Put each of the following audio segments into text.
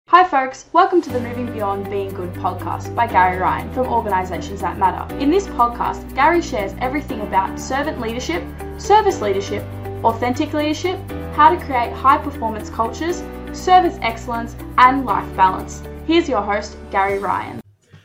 Hi folks, welcome to the Moving Beyond Being Good podcast by Gary Ryan from Organisations That Matter. In this podcast, Gary shares everything about servant leadership, service leadership, authentic leadership, how to create high performance cultures, service excellence, and life balance. Here's your host, Gary Ryan.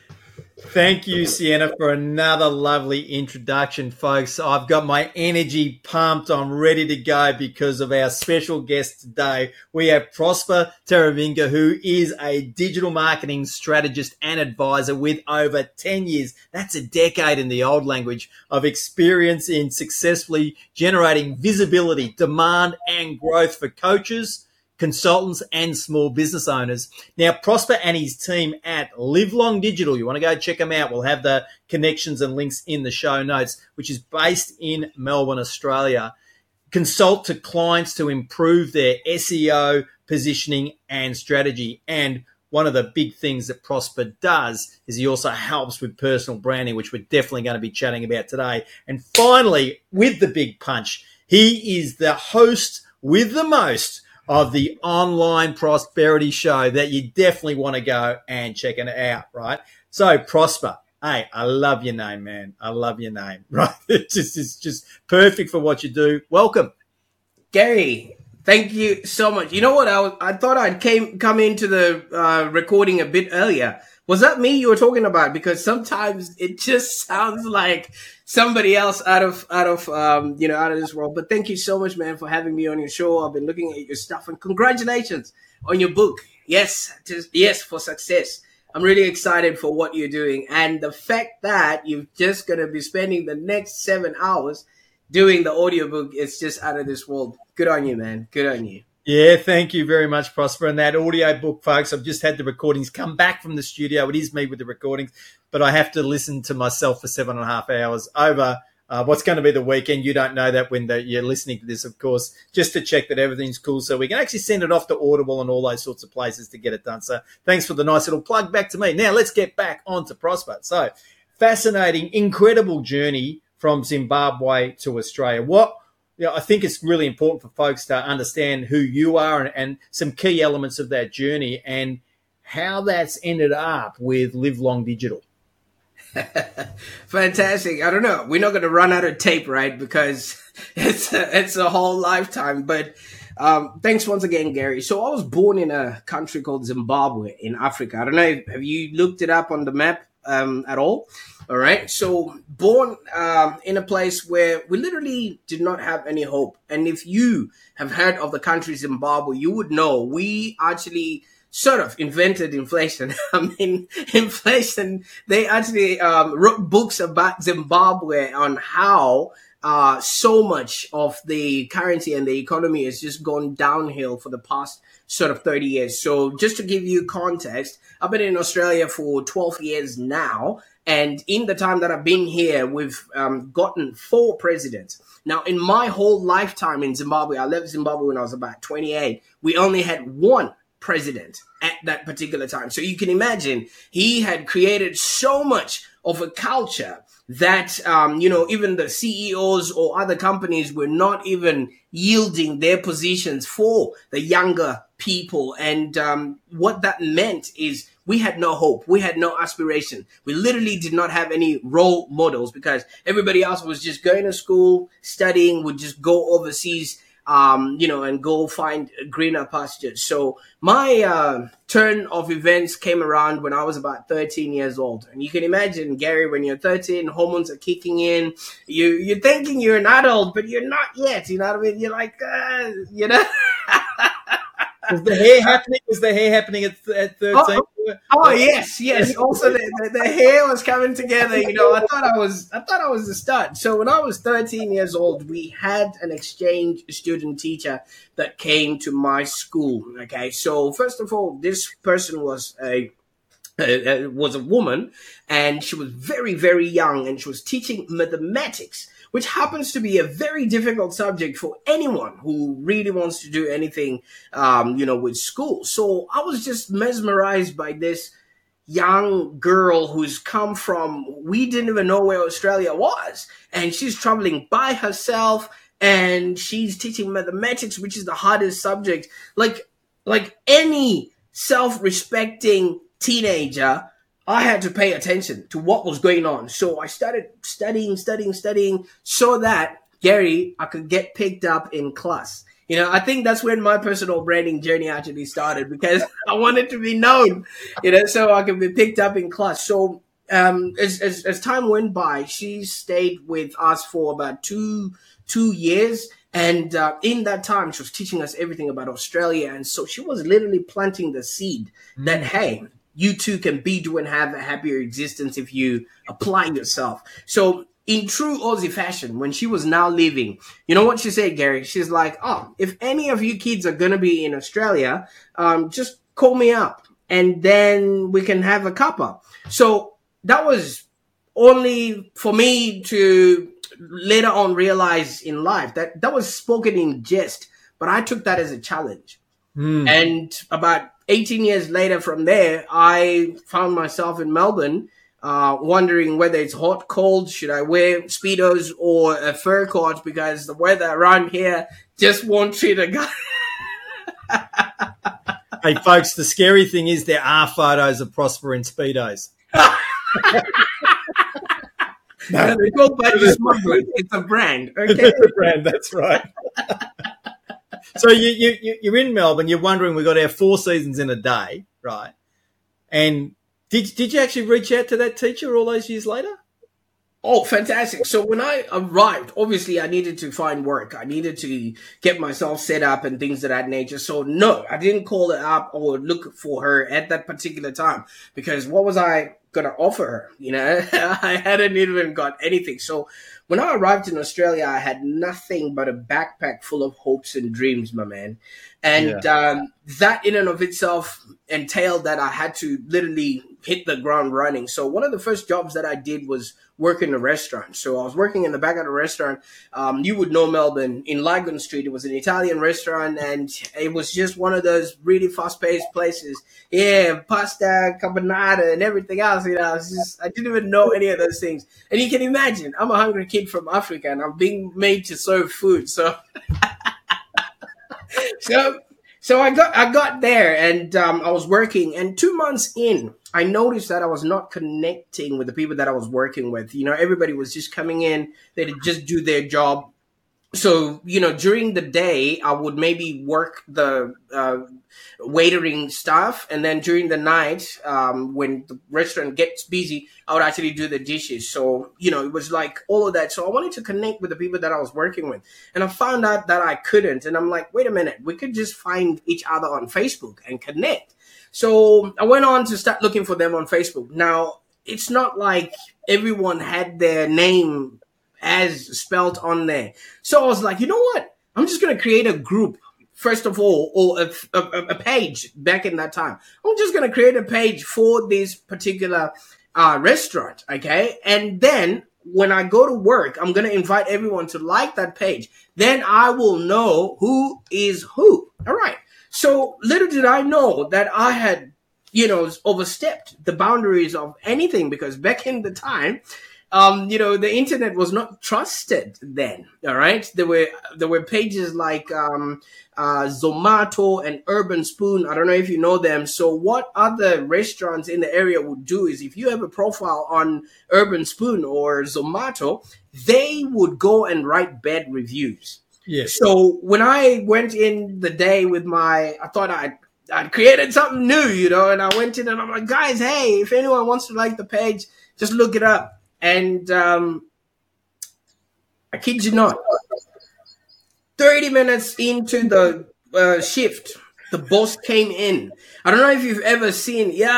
Thank you, Sienna, for another lovely introduction, folks. I've got my energy pumped. I'm ready to go because of our special guest today. We have Prosper Teravinga, who is a digital marketing strategist and advisor with over 10 years. That's a decade in the old language of experience in successfully generating visibility, demand, and growth for coaches, consultants and small business owners. Now, Prosper and his team at Live Long Digital, you want to go check them out. We'll have the connections and links in the show notes, which is based in Melbourne, Australia. Consult to clients to improve their SEO, positioning and strategy. And one of the big things that Prosper does is he also helps with personal branding, which we're definitely going to be chatting about today. And finally, with the big punch, he is the host with the most of the online prosperity show that you definitely want to go and check it out, right? So Prosper, hey, I love your name, man. I love your name, right? It's just perfect for what you do. Welcome. Gary, thank you so much. You know what? I thought I'd come into the recording a bit earlier. Was that me you were talking about? Because sometimes it just sounds like somebody else out of this world. But thank you so much, man, for having me on your show. I've been looking at your stuff and congratulations on your book. Yes, for success. I'm really excited for what you're doing. And the fact that you're just going to be spending the next 7 hours doing the audiobook is just out of this world. Good on you, man. Good on you. Yeah, thank you very much, Prosper. And that audio book, folks, I've just had the recordings come back from the studio. It is me with the recordings, but I have to listen to myself for 7.5 hours over what's going to be the weekend. You don't know that when you're listening to this, of course, just to check that everything's cool. So we can actually send it off to Audible and all those sorts of places to get it done. So thanks for the nice little plug back to me. Now let's get back on to Prosper. So fascinating, incredible journey from Zimbabwe to Australia. I think it's really important for folks to understand who you are and some key elements of that journey and how that's ended up with Live Long Digital. Fantastic. I don't know. We're not going to run out of tape, right? Because it's a whole lifetime. But thanks once again, Gary. So I was born in a country called Zimbabwe in Africa. I don't know. Have you looked it up on the map at all? All right. So born in a place where we literally did not have any hope. And if you have heard of the country Zimbabwe, you would know we actually sort of invented inflation. I mean, inflation, they actually wrote books about Zimbabwe on how so much of the currency and the economy has just gone downhill for the past sort of 30 years. So just to give you context, I've been in Australia for 12 years now. And in the time that I've been here, we've gotten 4 presidents. Now, in my whole lifetime in Zimbabwe, I left Zimbabwe when I was about 28. We only had 1 president at that particular time. So you can imagine he had created so much of a culture that, even the CEOs or other companies were not even yielding their positions for the younger people. And what that meant is we had no hope. We had no aspiration. We literally did not have any role models because everybody else was just going to school, studying, would just go overseas, and go find greener pastures. So my turn of events came around when I was about 13 years old. And you can imagine, Gary, when you're 13, hormones are kicking in. You're thinking you're an adult, but you're not yet. You know what I mean? You're like, Was the hair happening at 13? Oh yes. Also, the hair was coming together. I thought I was the stud. So when I was 13 years old, we had an exchange student teacher that came to my school. Okay, so first of all, this person was a woman, and she was very, very young, and she was teaching mathematics, which happens to be a very difficult subject for anyone who really wants to do anything, with school. So I was just mesmerized by this young girl who's come from, we didn't even know where Australia was. And she's traveling by herself and she's teaching mathematics, which is the hardest subject. Like any self-respecting teenager, I had to pay attention to what was going on. So I started studying so that, Gary, I could get picked up in class. You know, I think that's when my personal branding journey actually started, because I wanted to be known, you know, so I could be picked up in class. So as time went by, she stayed with us for about two years. And in that time, she was teaching us everything about Australia. And so she was literally planting the seed that, hey, you too can be, do, and have a happier existence if you apply yourself. So in true Aussie fashion, when she was now leaving, you know what she said, Gary? She's like, oh, if any of you kids are going to be in Australia, just call me up and then we can have a cuppa. So that was only for me to later on realize in life that was spoken in jest, but I took that as a challenge. And about 18 years later from there, I found myself in Melbourne, wondering whether it's hot, cold, should I wear Speedos or a fur coat, because the weather around here just won't treat a guy. Hey, folks, the scary thing is there are photos of Prosper in Speedos. No, they go Budgie Smuggler. It's a brand. Okay? It's a brand, that's right. So you're in Melbourne, you're wondering, we got our 4 seasons in a day, right? And did you actually reach out to that teacher all those years later? Oh, fantastic. So when I arrived, obviously I needed to find work. I needed to get myself set up and things of that nature. So no, I didn't call her up or look for her at that particular time, because what was I going to offer her? You know, I hadn't even got anything. So when I arrived in Australia, I had nothing but a backpack full of hopes and dreams, my man. And that in and of itself entailed that I had to literally hit the ground running. So one of the first jobs that I did was work in a restaurant. So I was working in the back of the restaurant. You would know Melbourne, in Lygon Street. It was an Italian restaurant, and it was just one of those really fast-paced places. Yeah, pasta, carbonara, and everything else. You know, I didn't even know any of those things. And you can imagine, I'm a hungry kid from Africa, and I'm being made to serve food. So, so I got there, and I was working. And 2 months in, I noticed that I was not connecting with the people that I was working with. You know, everybody was just coming in. They'd just do their job. So, you know, during the day, I would maybe work the waitering stuff. And then during the night, when the restaurant gets busy, I would actually do the dishes. So, you know, it was like all of that. So I wanted to connect with the people that I was working with. And I found out that I couldn't. And I'm like, wait a minute, we could just find each other on Facebook and connect. So I went on to start looking for them on Facebook. Now, it's not like everyone had their name as spelled on there. So I was like, you know what? I'm just going to create a group, first of all, or a page back in that time. I'm just going to create a page for this particular restaurant, okay? And then when I go to work, I'm going to invite everyone to like that page. Then I will know who is who. All right. So little did I know that I had, you know, overstepped the boundaries of anything, because back in the time, you know, the internet was not trusted then. All right. There were pages like Zomato and Urban Spoon. I don't know if you know them. So what other restaurants in the area would do is, if you have a profile on Urban Spoon or Zomato, they would go and write bad reviews. Yes. So when I went in the day with I thought I'd created something new, you know, and I went in and I'm like, guys, hey, if anyone wants to like the page, just look it up. And I kid you not, 30 minutes into the shift, the boss came in. I don't know if you've ever seen, in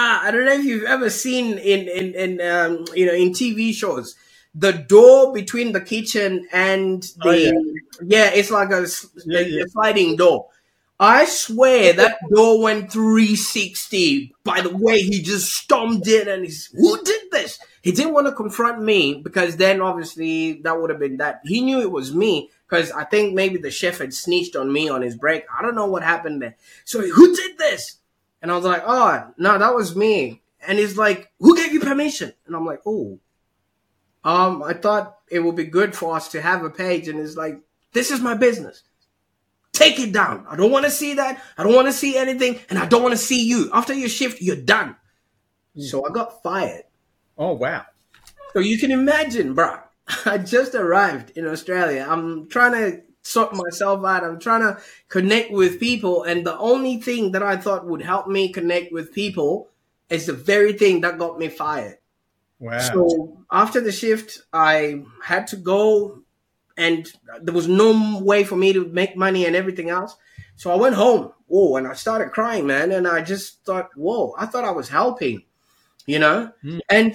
you know, in TV shows, the door between the kitchen and it's like a sliding door. I swear that door went 360 by the way he just stormed in, and who did this? He didn't want to confront me, because then obviously that would have been that. He knew it was me, because I think maybe the chef had snitched on me on his break. I don't know what happened there. So who did this? And I was like, oh, no, that was me. And he's like, who gave you permission? And I'm like, oh, I thought it would be good for us to have a page. And it's like, this is my business. Take it down. I don't want to see that. I don't want to see anything. And I don't want to see you. After your shift, you're done. So I got fired. Oh, wow. So you can imagine, bro. I just arrived in Australia. I'm trying to sort myself out. I'm trying to connect with people. And the only thing that I thought would help me connect with people is the very thing that got me fired. Wow. So after the shift, I had to go, and there was no way for me to make money and everything else. So I went home. Oh, and I started crying, man. And I just thought, whoa, I thought I was helping, you know? And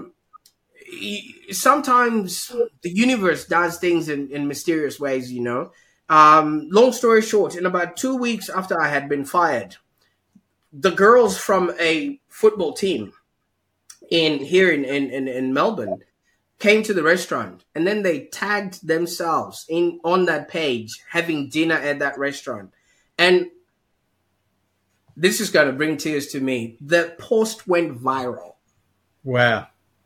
sometimes the universe does things in mysterious ways, you know? Long story short, in about 2 weeks after I had been fired, the girls from a football team in Melbourne came to the restaurant, and then they tagged themselves on that page having dinner at that restaurant. And this is going to bring tears to me. The post went viral. Wow.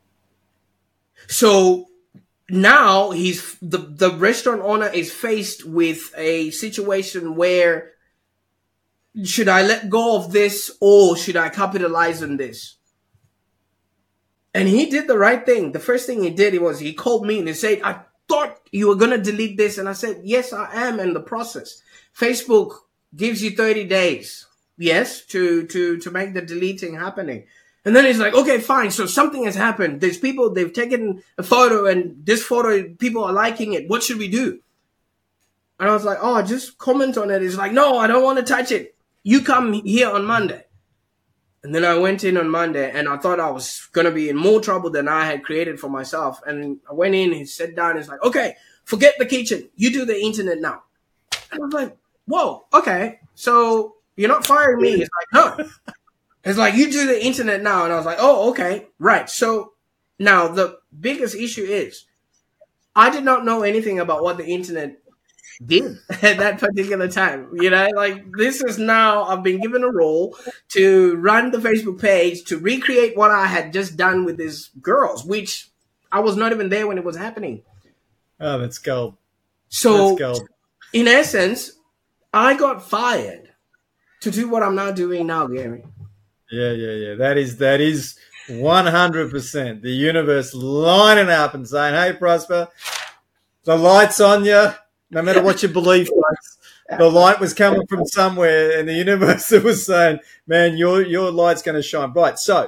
So now the restaurant owner is faced with a situation where, should I let go of this or should I capitalize on this? And he did the right thing. The first thing he did was he called me and he said, I thought you were going to delete this. And I said, yes, I am in the process. Facebook gives you 30 days, yes, to make the deleting happening. And then he's like, okay, fine. So something has happened. There's people, they've taken a photo, and this photo, people are liking it. What should we do? And I was like, oh, just comment on it. He's like, no, I don't want to touch it. You come here on Monday. And then I went in on Monday, and I thought I was going to be in more trouble than I had created for myself. And I went in, he sat down, he's like, okay, forget the kitchen. You do the internet now. And I was like, whoa, okay. So you're not firing me. He's like, no. It's like, you do the internet now. And I was like, oh, okay, right. So now the biggest issue is I did not know anything about what the internet did at that particular time. You know, like, this is now, I've been given a role to run the Facebook page, to recreate what I had just done with these girls, which I was not even there when it was happening. Oh, that's gold. So that's gold. In essence, I got fired to do what I'm now doing now, Gary. Yeah. That is 100% the universe lining up and saying, hey, Prosper, the light's on you. No matter what your belief was, the light was coming from somewhere, and the universe was saying, man, your light's going to shine bright. So,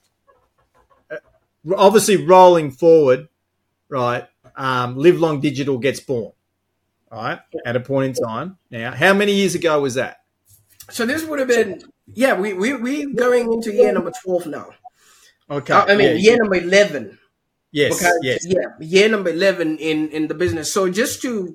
obviously, rolling forward, right, Live Long Digital gets born, right, at a point in time. Now, how many years ago was that? So this would have been, we're going into year number 12 now. Okay. Year number 11. Yes, because, yes. Yeah, year number 11 in the business. So just to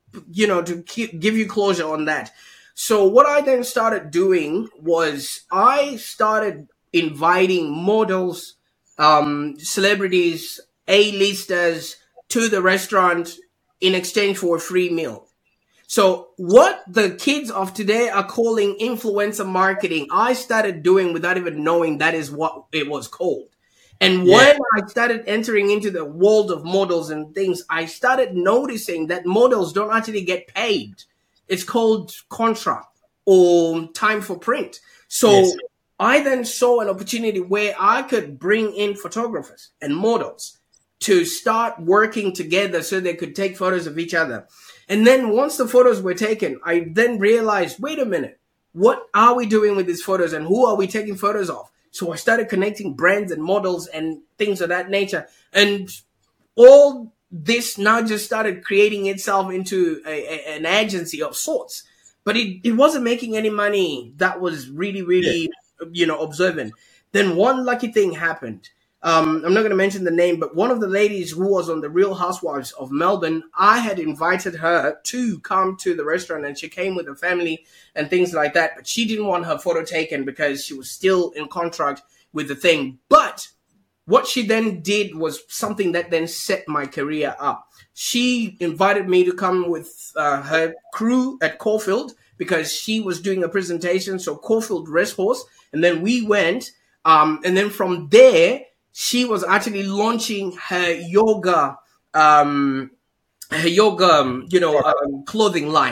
give you closure on that. So what I then started doing was I started inviting models, celebrities, A-listers to the restaurant in exchange for a free meal. So what the kids of today are calling influencer marketing, I started doing without even knowing that is what it was called. And when I started entering into the world of models and things, I started noticing that models don't actually get paid. It's called contract or time for print. So I then saw an opportunity where I could bring in photographers and models to start working together so they could take photos of each other. And then once the photos were taken, I then realized, wait a minute, what are we doing with these photos and who are we taking photos of? So I started connecting brands and models and things of that nature. And all this now just started creating itself into an agency of sorts. But it wasn't making any money that was really, observant. Then one lucky thing happened. I'm not going to mention the name, but one of the ladies who was on the Real Housewives of Melbourne, I had invited her to come to the restaurant, and she came with her family and things like that. But she didn't want her photo taken because she was still in contract with the thing. But what she then did was something that then set my career up. She invited me to come with her crew at Caulfield because she was doing a presentation. So Caulfield Racehorse. And then we went. And then from there, she was actually launching her yoga, clothing line.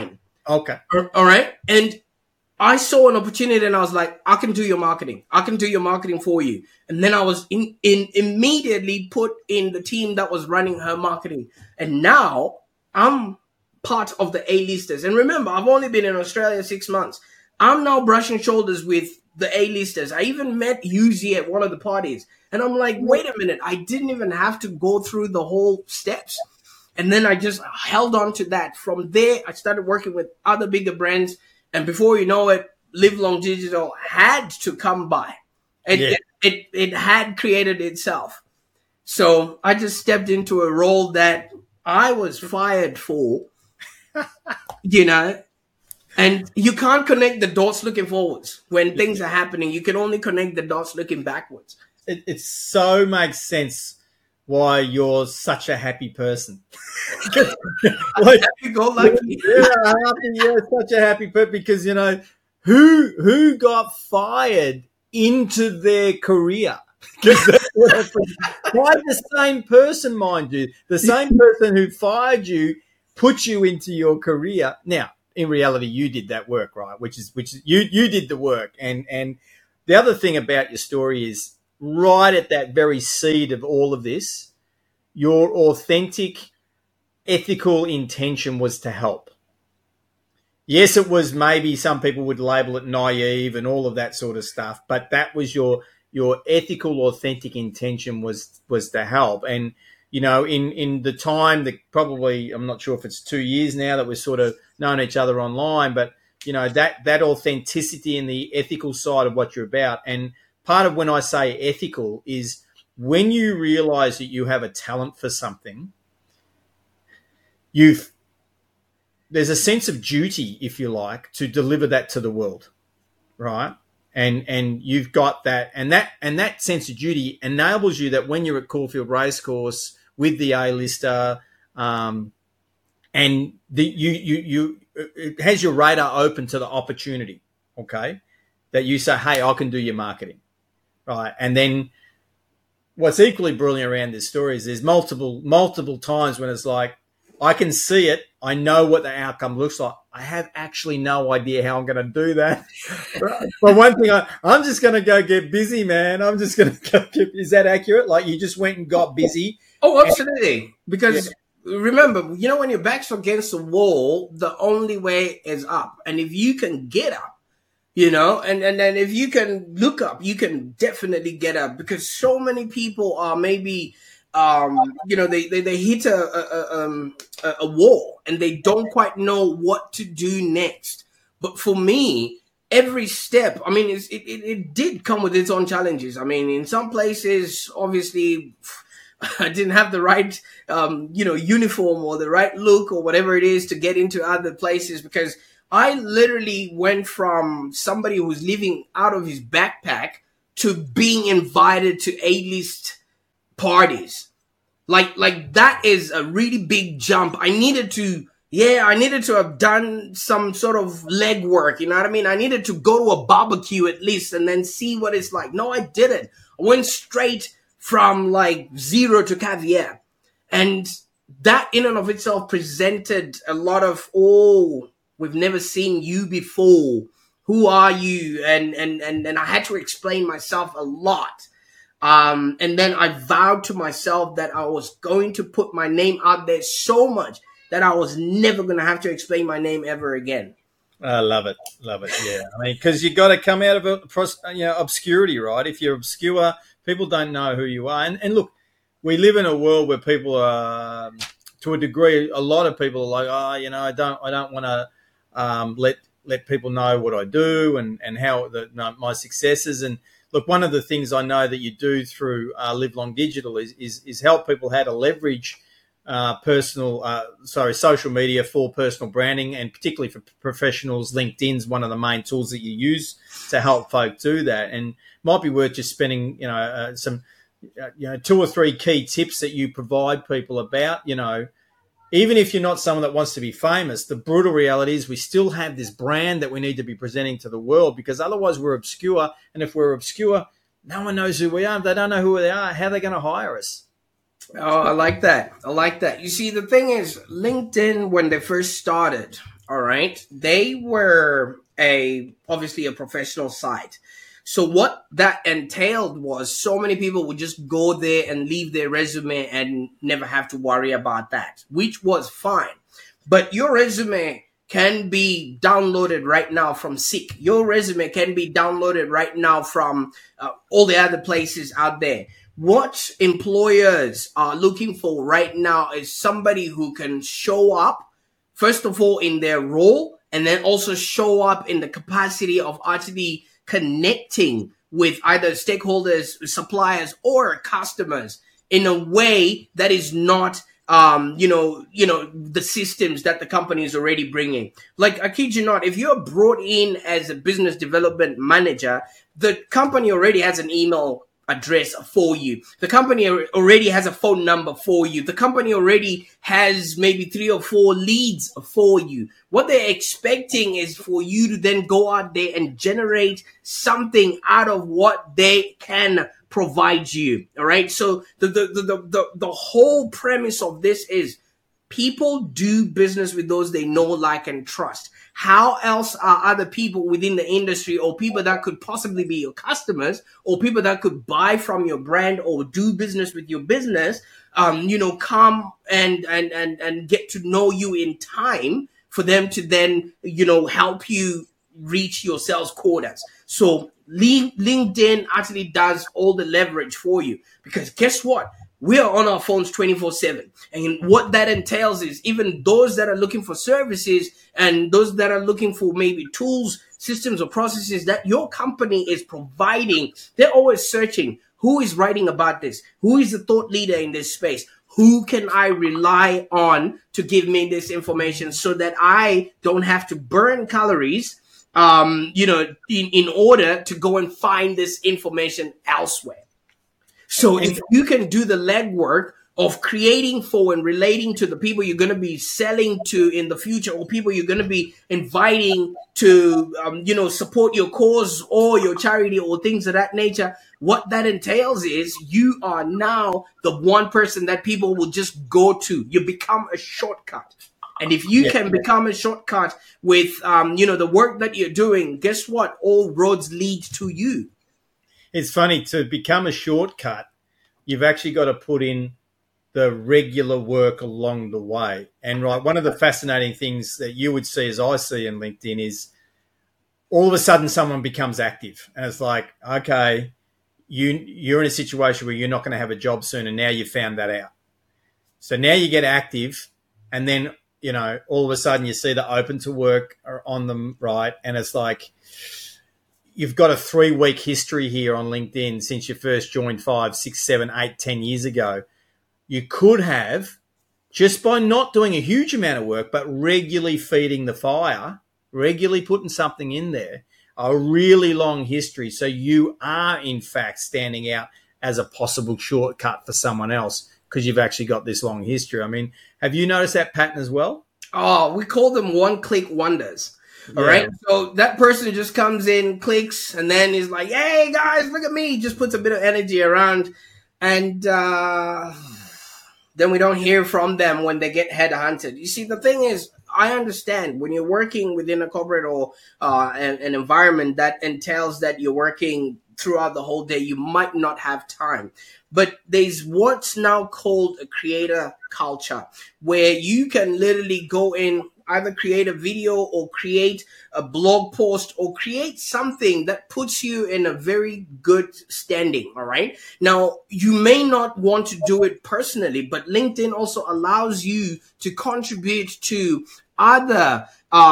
Okay. All right. And I saw an opportunity and I was like, I can do your marketing. I can do your marketing for you. And then I was immediately put in the team that was running her marketing. And now I'm part of the A-listers. And remember, I've only been in Australia 6 months. I'm now brushing shoulders with the A-listers. I even met Yuzi at one of the parties. And I'm like, wait a minute. I didn't even have to go through the whole steps. And then I just held on to that. From there, I started working with other bigger brands. And before you know it, Live Long Digital had to come by. It had created itself. So I just stepped into a role that I was fired for, you know. And you can't connect the dots looking forwards. When things are happening, you can only connect the dots looking backwards. It so makes sense why you're such a happy person. Like, go lucky. Such a happy person because, you know, who got fired into their career? Why the same person, mind you, the same person who fired you put you into your career. Now, in reality, you did that work, right? Which is you did the work. And the other thing about your story is right at that very seed of all of this, your authentic, ethical intention was to help. Yes, it was maybe some people would label it naive and all of that sort of stuff, but that was your ethical, authentic intention was to help. And, you know, in the time that probably, I'm not sure if it's 2 years now that we've sort of known each other online, but, you know, that authenticity and the ethical side of what you're about. And part of when I say ethical is when you realize that you have a talent for something, there's a sense of duty, if you like, to deliver that to the world, right? And you've got that, and that sense of duty enables you that when you're at Caulfield Racecourse with the A-lister, and it has your radar open to the opportunity, okay? That you say, hey, I can do your marketing, right? And then what's equally brilliant around this story is there's multiple times when it's like, I can see it. I know what the outcome looks like. I have actually no idea how I'm going to do that. But one thing, I'm just going to go get busy, man. I'm just going to go is that accurate? Like you just went and got busy? Oh, absolutely. Because remember, you know, when your back's against the wall, the only way is up. And if you can get up, you know, and then if you can look up, you can definitely get up because so many people are maybe you know, they hit a wall and they don't quite know what to do next. But for me, every step, I mean, it did come with its own challenges. I mean, in some places, obviously, I didn't have the right, you know, uniform or the right look or whatever it is to get into other places because I literally went from somebody who was living out of his backpack to being invited to A-list parties. Like that is a really big jump. I needed to have done some sort of legwork. You know what I mean? I needed to go to a barbecue at least and then see what it's like. No, I didn't. I went straight from like zero to caviar. And that in and of itself presented a lot of, we've never seen you before. Who are you? And I had to explain myself a lot. And then I vowed to myself that I was going to put my name out there so much that I was never going to have to explain my name ever again. I love it. Love it. Yeah. I mean, because you got to come out of obscurity, right? If you're obscure, people don't know who you are. And look, we live in a world where people are, to a degree, a lot of people are like, I don't want to let people know what I do and how my successes. And look, one of the things I know that you do through Live Long Digital is help people how to leverage social media for personal branding, and particularly for professionals. LinkedIn's one of the main tools that you use to help folk do that, and might be worth just spending some 2 or 3 key tips that you provide people about. Even if you're not someone that wants to be famous, the brutal reality is we still have this brand that we need to be presenting to the world, because otherwise we're obscure. And if we're obscure, no one knows who we are. If they don't know who we are, how are they going to hire us? Oh, I like that. You see, the thing is, LinkedIn, when they first started, all right, they were obviously a professional site. So what that entailed was so many people would just go there and leave their resume and never have to worry about that, which was fine. But your resume can be downloaded right now from Seek. Your resume can be downloaded right now from all the other places out there. What employers are looking for right now is somebody who can show up, first of all, in their role, and then also show up in the capacity of actually connecting with either stakeholders, suppliers, or customers in a way that is not, the systems that the company is already bringing. Like, I kid you not, if you're brought in as a business development manager, the company already has an email address for you. The company already has a phone number for you. The company already has maybe 3 or 4 leads for you. What they're expecting is for you to then go out there and generate something out of what they can provide you. All right. So the whole premise of this is people do business with those they know, like, and trust. How else are other people within the industry, or people that could possibly be your customers, or people that could buy from your brand or do business with your business, come and get to know you in time for them to then, help you reach your sales quotas? So LinkedIn actually does all the leverage for you, because guess what? We are on our phones 24/7. And what that entails is even those that are looking for services and those that are looking for maybe tools, systems, or processes that your company is providing, they're always searching, who is writing about this? Who is the thought leader in this space? Who can I rely on to give me this information so that I don't have to burn calories, in order to go and find this information elsewhere? So if you can do the legwork of creating for and relating to the people you're going to be selling to in the future, or people you're going to be inviting to, support your cause or your charity or things of that nature, what that entails is you are now the one person that people will just go to. You become a shortcut. And if you can become a shortcut with, the work that you're doing, guess what? All roads lead to you. It's funny, to become a shortcut, you've actually got to put in the regular work along the way. And right, one of the fascinating things that you would see, as I see in LinkedIn, is all of a sudden someone becomes active. And it's like, okay, you're in a situation where you're not going to have a job soon, and now you found that out. So now you get active, and then, all of a sudden you see the open to work on them, right? And it's like, you've got a 3-week history here on LinkedIn since you first joined 5, 6, 7, 8, 10 years ago. You could have, just by not doing a huge amount of work, but regularly feeding the fire, regularly putting something in there, a really long history. So you are, in fact, standing out as a possible shortcut for someone else because you've actually got this long history. I mean, have you noticed that pattern as well? Oh, we call them one-click wonders. All right. So that person just comes in, clicks, and then is like, hey, guys, look at me. Just puts a bit of energy around. And then we don't hear from them when they get headhunted. You see, the thing is, I understand when you're working within a corporate or an environment that entails that you're working throughout the whole day, you might not have time. But there's what's now called a creator culture, where you can literally go in, either create a video or create a blog post or create something that puts you in a very good standing. All right. Now, you may not want to do it personally, but LinkedIn also allows you to contribute to other,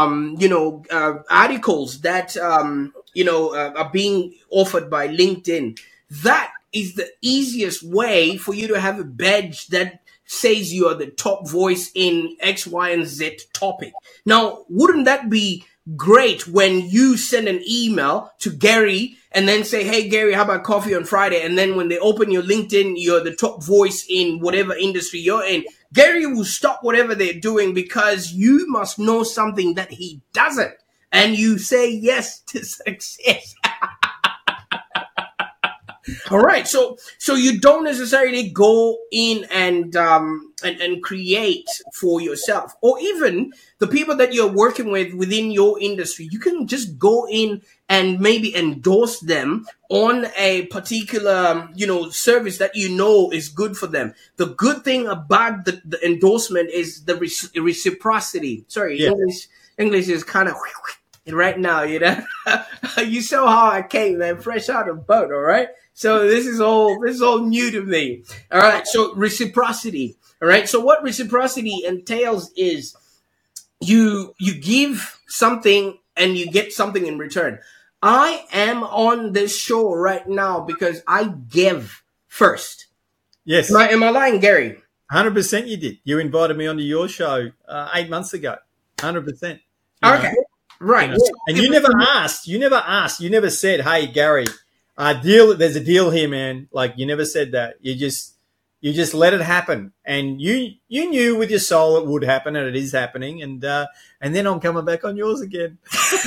articles that, are being offered by LinkedIn. That is the easiest way for you to have a badge that says you are the top voice in X, Y, and Z topic. Now, wouldn't that be great when you send an email to Gary and then say, hey, Gary, how about coffee on Friday? And then when they open your LinkedIn, you're the top voice in whatever industry you're in. Gary will stop whatever they're doing because you must know something that he doesn't. And you say yes to success. All right, so you don't necessarily go in and create for yourself, or even the people that you're working with within your industry. You can just go in and maybe endorse them on a particular service that is good for them. The good thing about the endorsement is the reciprocity. Sorry, Yeah. English is kind of right now. You saw how I came, man, fresh out of boat. All right. So this is all new to me. All right. So reciprocity. All right. So what reciprocity entails is you give something and you get something in return. I am on this show right now because I give first. Yes. Am I lying, Gary? 100% you did. You invited me onto your show 8 months ago. 100%. Okay. Right. And you never asked. You never said, "Hey, Gary, there's a deal here, man." Like, you never said that. You just let it happen, and you knew with your soul it would happen, and it is happening. And then I'm coming back on yours again.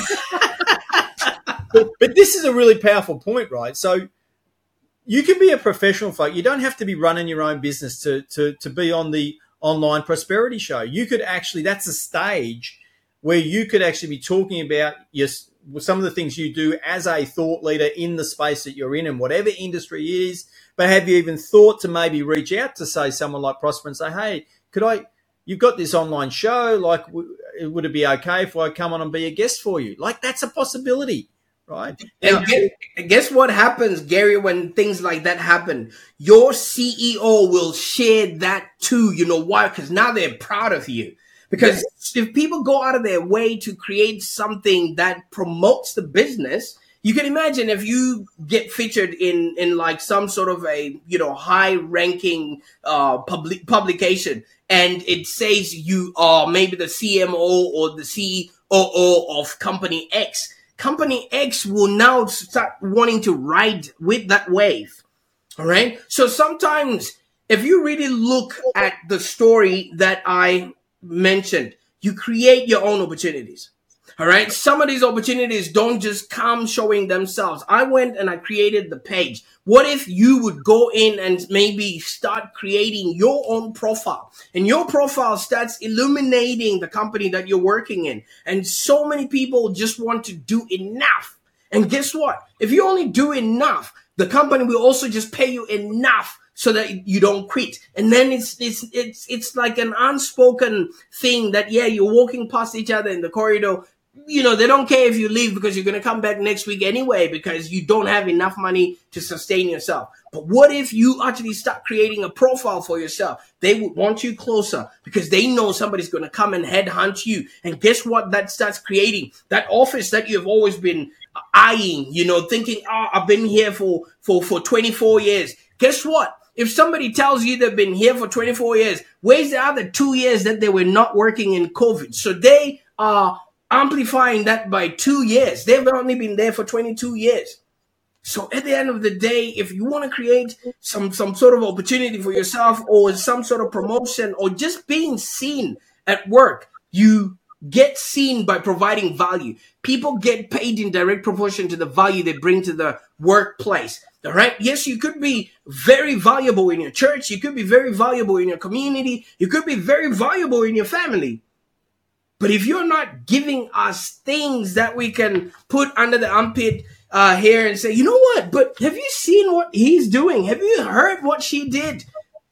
but this is a really powerful point, right? So you can be a professional, folk. You don't have to be running your own business to be on the online prosperity show. You could actually, that's a stage where you could actually be talking about some of the things you do as a thought leader in the space that you're in, and whatever industry it is. But have you even thought to maybe reach out to, say, someone like Prosper and say, "Hey, you've got this online show, like, would it be okay if I come on and be a guest for you?" Like, that's a possibility, right? And guess what happens, Gary, when things like that happen? Your CEO will share that too. You know why? Because now they're proud of you. Because if people go out of their way to create something that promotes the business, you can imagine if you get featured in like some sort of a high ranking publication, and it says you are maybe the CMO or the COO of company X. Company X will now start wanting to ride with that wave. All right. So sometimes if you really look at the story that I mentioned, you create your own opportunities. All right. Some of these opportunities don't just come showing themselves. I went and I created the page. What if you would go in and maybe start creating your own profile, and your profile starts illuminating the company that you're working in? And so many people just want to do enough. And guess what? If you only do enough, the company will also just pay you enough so that you don't quit. And then it's like an unspoken thing that, you're walking past each other in the corridor. They don't care if you leave, because you're going to come back next week anyway, because you don't have enough money to sustain yourself. But what if you actually start creating a profile for yourself? They would want you closer because they know somebody's going to come and headhunt you. And guess what? That starts creating that office that you've always been eyeing, thinking, I've been here for 24 years. Guess what? If somebody tells you they've been here for 24 years, where's the other 2 years that they were not working in COVID? So they are amplifying that by 2 years. They've only been there for 22 years. So at the end of the day, if you want to create some sort of opportunity for yourself, or some sort of promotion, or just being seen at work, you get seen by providing value. People get paid in direct proportion to the value they bring to the workplace. All right. Yes, you could be very valuable in your church. You could be very valuable in your community. You could be very valuable in your family. But if you're not giving us things that we can put under the armpit here and say, you know what, but have you seen what he's doing? Have you heard what she did?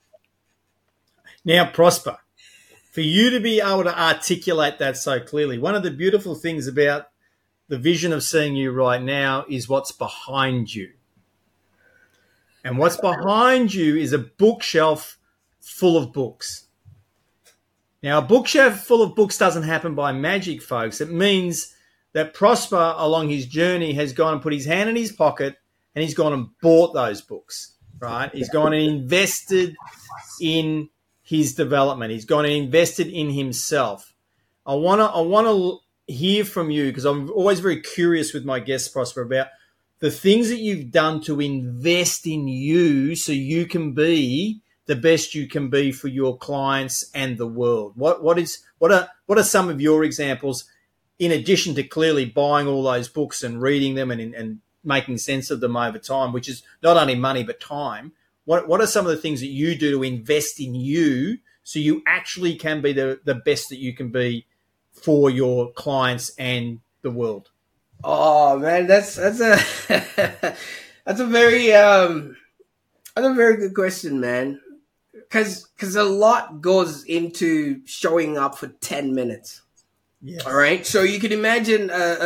Now, Prosper, for you to be able to articulate that so clearly, one of the beautiful things about the vision of seeing you right now is what's behind you. And what's behind you is a bookshelf full of books. Now, a bookshelf full of books doesn't happen by magic, folks. It means that Prosper, along his journey, has gone and put his hand in his pocket, and he's gone and bought those books, right? He's gone and invested in his development. He's gone and invested in himself. I want to hear from you, because I'm always very curious with my guests, Prosper, about the things that you've done to invest in you so you can be the best you can be for your clients and the world. What are some of your examples, in addition to clearly buying all those books and reading them and making sense of them over time, which is not only money but time. What are some of the things that you do to invest in you so you actually can be the best that you can be for your clients and the world? Oh man, that's a that's a very good question, man. Because a lot goes into showing up for 10 minutes. Yes. All right. So you can imagine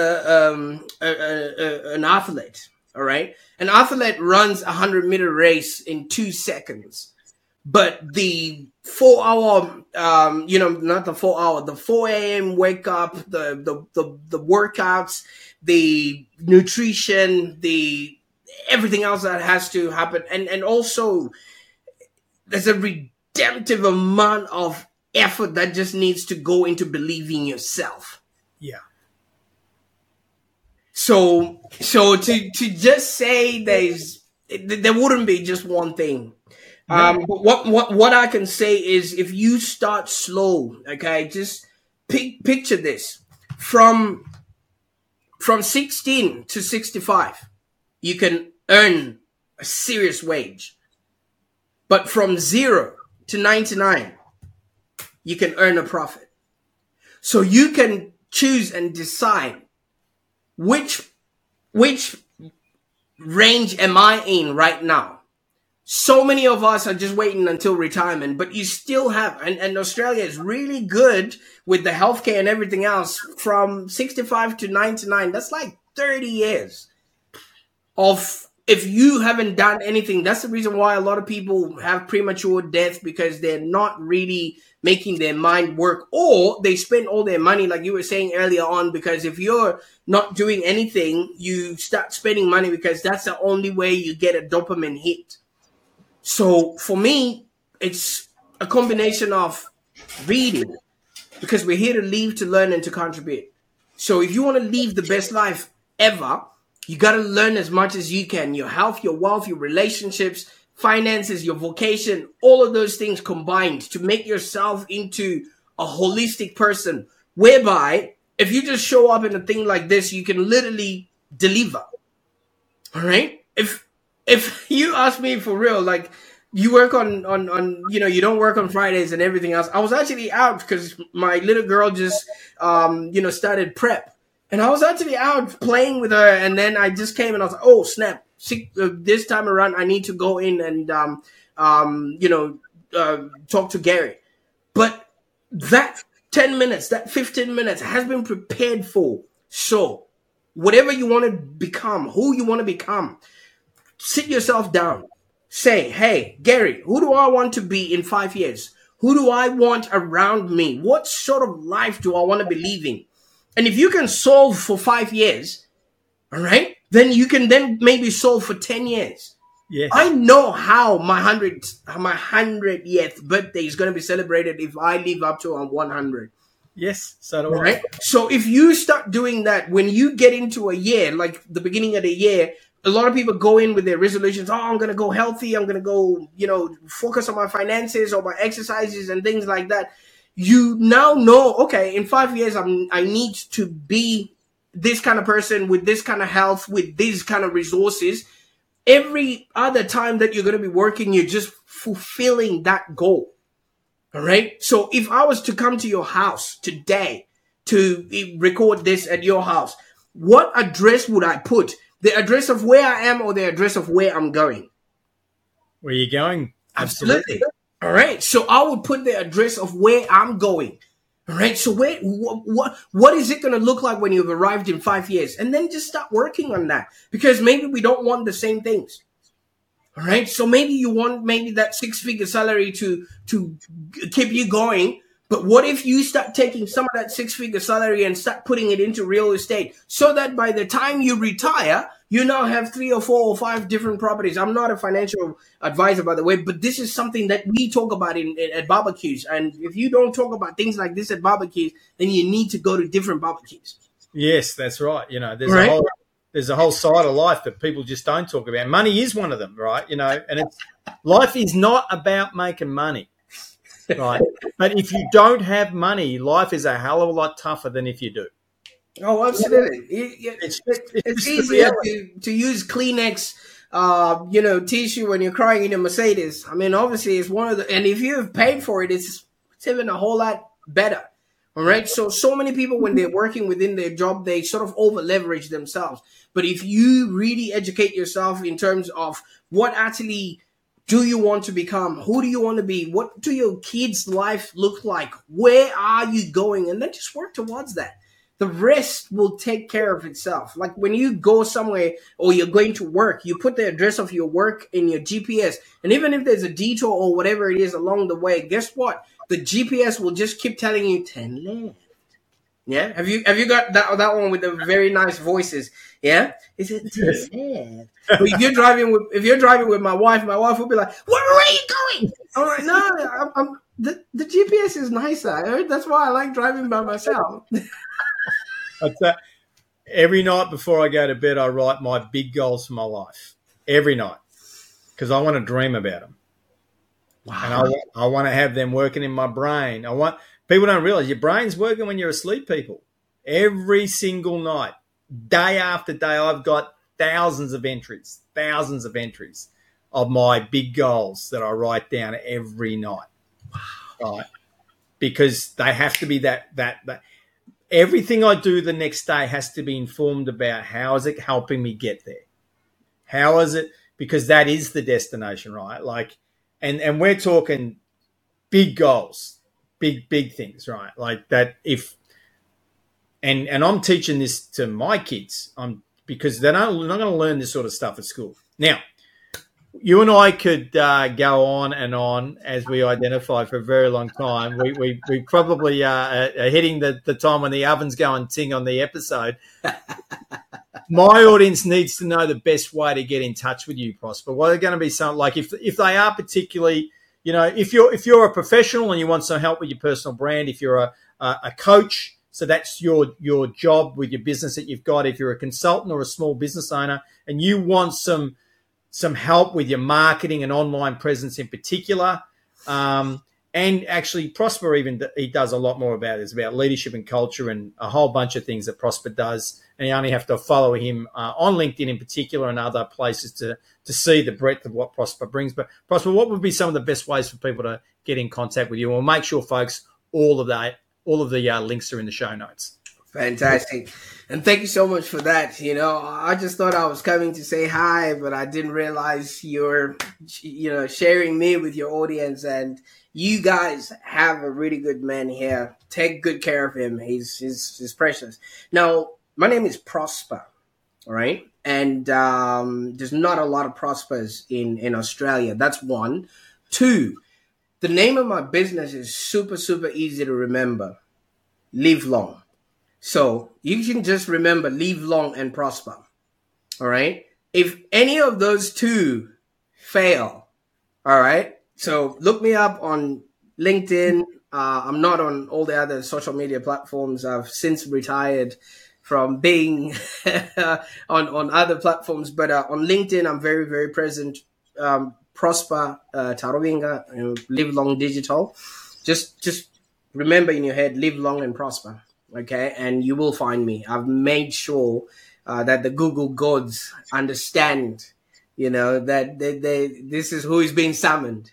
an athlete. All right. An athlete runs a 100-meter race in 2 seconds, but the 4 hour, not the 4 hour, the 4 a.m. wake up, the workouts, the nutrition, the everything else that has to happen, and also there's a redemptive amount of effort that just needs to go into believing yourself. Yeah. So to just say there wouldn't be just one thing. But what I can say is if you start slow, okay, just picture this from 16 to 65, you can earn a serious wage. But from 0 to 99, you can earn a profit. So you can choose and decide which range am I in right now. So many of us are just waiting until retirement, but you still have, and Australia is really good with the healthcare and everything else from 65 to 99. That's like 30 years of, if you haven't done anything. That's the reason why a lot of people have premature death, because they're not really making their mind work, or they spend all their money, like you were saying earlier on, because if you're not doing anything, you start spending money because that's the only way you get a dopamine hit. So for me, it's a combination of reading, because we're here to live, to learn, and to contribute. So if you want to live the best life ever, you got to learn as much as you can. Your health, your wealth, your relationships, finances, your vocation, all of those things combined to make yourself into a holistic person, whereby if you just show up in a thing like this, you can literally deliver. All right? If you ask me for real, like, you work on you don't work on Fridays and everything else. I was actually out because my little girl just started prep. And I was actually out playing with her, and then I just came and I was like, oh, snap. This time around, I need to go in and, talk to Gary. But that 10 minutes, that 15 minutes has been prepared for. So whatever you want to become, who you want to become, sit yourself down. Say, hey, Gary, who do I want to be in 5 years? Who do I want around me? What sort of life do I want to be living? And if you can solve for 5 years, all right, then you can then maybe solve for 10 years. Yes. I know how my 100th birthday is going to be celebrated if I live up to 100. Yes, so do I. Right? So if you start doing that, when you get into a year, like the beginning of the year, a lot of people go in with their resolutions. Oh, I'm going to go healthy. I'm going to go, focus on my finances or my exercises and things like that. You now know, okay, in 5 years, I need to be this kind of person with this kind of health, with these kind of resources. Every other time that you're going to be working, you're just fulfilling that goal. All right. So if I was to come to your house today to record this at your house, what address would I put? The address of where I am or the address of where I'm going? Where are you going? Absolutely. All right. So I would put the address of where I'm going. All right. So what is it going to look like when you've arrived in 5 years? And then just start working on that, because maybe we don't want the same things. All right. So maybe you want that 6-figure salary to keep you going. But what if you start taking some of that 6-figure salary and start putting it into real estate, so that by the time you retire, you now have 3 or 4 or 5 different properties? I'm not a financial advisor, by the way, but this is something that we talk about at barbecues. And if you don't talk about things like this at barbecues, then you need to go to different barbecues. Yes, that's right. There's a whole side of life that people just don't talk about. Money is one of them, right? And life is not about making money. Right. But if you don't have money, life is a hell of a lot tougher than if you do. Oh, absolutely. It's easier to use Kleenex, tissue when you're crying in a Mercedes. I mean, obviously, it's one of the, and if you've paid for it, it's even a whole lot better. All right. So many people, when they're working within their job, they sort of over leverage themselves. But if you really educate yourself in terms of what actually do you want to become, who do you want to be, what do your kids' life look like, where are you going, and then just work towards that. The rest will take care of itself. Like when you go somewhere or you're going to work, you put the address of your work in your GPS. And even if there's a detour or whatever it is along the way, guess what? The GPS will just keep telling you 10 left. Yeah. Have you got that one with the very nice voices? Yeah. Is it 10 left? If you're driving with my wife will be like, where are you going? I'm like, no, the GPS is nicer. That's why I like driving by myself. Every night before I go to bed, I write my big goals for my life. Every night. Because I want to dream about them. Wow. And I want to have them working in my brain. People don't realize your brain's working when you're asleep, people. Every single night, day after day, I've got thousands of entries of my big goals that I write down every night. Wow. Right? Because they have to be that everything I do the next day has to be informed about how is it helping me get there? How is it? Because that is the destination, right? Like, and we're talking big goals, big things, right? Like that and I'm teaching this to my kids because they're not going to learn this sort of stuff at school. Now, you and I could go on and on, as we identified, for a very long time. We probably are hitting the time when the oven's going ting on the episode. My audience needs to know the best way to get in touch with you, Prosper. What are going to be something like if they are particularly, if you're a professional and you want some help with your personal brand, if you're a coach, so that's your job with your business that you've got. If you're a consultant or a small business owner and you want some help with your marketing and online presence in particular. And actually Prosper he does a lot more about it. It's about leadership and culture and a whole bunch of things that Prosper does. And you only have to follow him on LinkedIn in particular and other places to see the breadth of what Prosper brings. But Prosper, what would be some of the best ways for people to get in contact with you? We'll make sure, folks, all of the links are in the show notes. Fantastic. And thank you so much for that. I just thought I was coming to say hi, but I didn't realize you're, sharing me with your audience. And you guys have a really good man here. Take good care of him. He's precious. Now, my name is Prosper. All right. And there's not a lot of Prospers in Australia. That's one. Two, the name of my business is super, super easy to remember. Live Long. So you can just remember Live Long and Prosper. All right. If any of those two fail, all right. So look me up on LinkedIn. I'm not on all the other social media platforms. I've since retired from being on other platforms, but on LinkedIn, I'm very, very present. Prosper Tarovinga, Live Long Digital. Just remember in your head, Live Long and Prosper. Okay, and you will find me. I've made sure that the Google gods understand, that this is who is being summoned.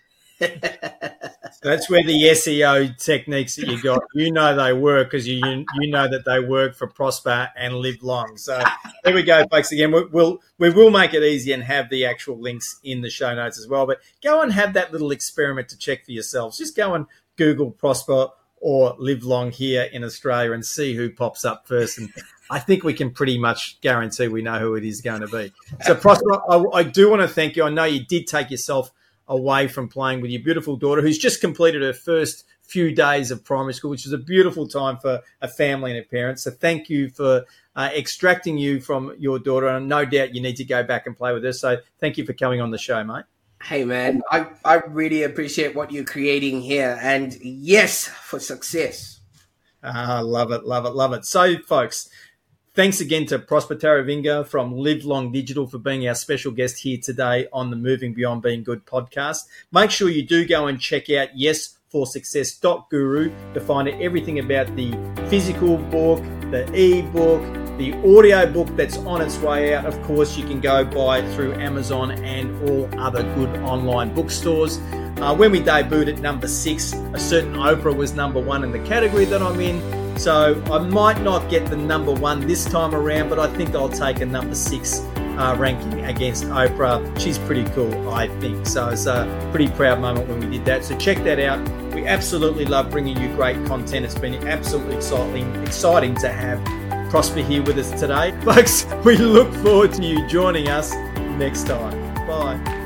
That's where the SEO techniques that you got, they work because you know that they work for Prosper and Live Long. So there we go, folks. Again, we will make it easy and have the actual links in the show notes as well. But go and have that little experiment to check for yourselves. Just go and Google Prosper or Live Long here in Australia and see who pops up first. And I think we can pretty much guarantee we know who it is going to be. So, Prosper, I do want to thank you. I know you did take yourself away from playing with your beautiful daughter, who's just completed her first few days of primary school, which is a beautiful time for a family and a parent. So thank you for extracting you from your daughter. And no doubt you need to go back and play with her. So thank you for coming on the show, mate. Hey, man, I really appreciate what you're creating here. And yes, for success. Love it, love it, love it. So, folks, thanks again to Prosper Tarovinga from Live Long Digital for being our special guest here today on the Moving Beyond Being Good podcast. Make sure you do go and check out forsuccess.guru to find out everything about the physical book, the ebook, the audio book that's on its way out. Of course, you can go buy it through Amazon and all other good online bookstores. When we debuted at number 6, a certain Oprah was number 1 in the category that I'm in. So I might not get the number 1 this time around, but I think I'll take a number 6 ranking against Oprah. She's pretty cool, I think. So it's a pretty proud moment when we did that. So check that out. We absolutely love bringing you great content. It's been absolutely exciting to have Prosper here with us today. Folks, we look forward to you joining us next time. Bye.